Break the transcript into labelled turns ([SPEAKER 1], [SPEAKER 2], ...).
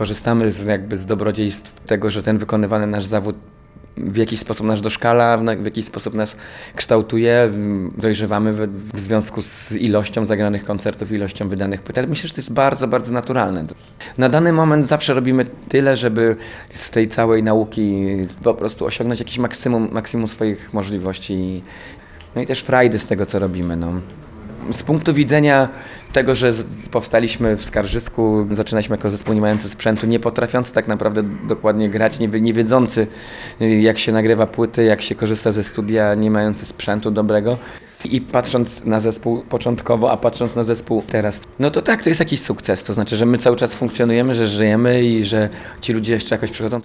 [SPEAKER 1] korzystamy z dobrodziejstw tego, że ten wykonywany nasz zawód w jakiś sposób nas doszkala, w jakiś sposób nas kształtuje, dojrzewamy w związku z ilością zagranych koncertów, ilością wydanych płyt. Ale myślę, że to jest bardzo, bardzo naturalne. Na dany moment zawsze robimy tyle, żeby z tej całej nauki po prostu osiągnąć jakiś maksimum swoich możliwości. No i też frajdy z tego, co robimy. No. Z punktu widzenia tego, że powstaliśmy w Skarżysku, zaczynaliśmy jako zespół nie mający sprzętu, nie potrafiący tak naprawdę dokładnie grać, nie wiedzący jak się nagrywa płyty, jak się korzysta ze studia, nie mający sprzętu dobrego. I patrząc na zespół początkowo, a patrząc na zespół teraz, no to tak, to jest jakiś sukces. To znaczy, że my cały czas funkcjonujemy, że żyjemy i że ci ludzie jeszcze jakoś przychodzą.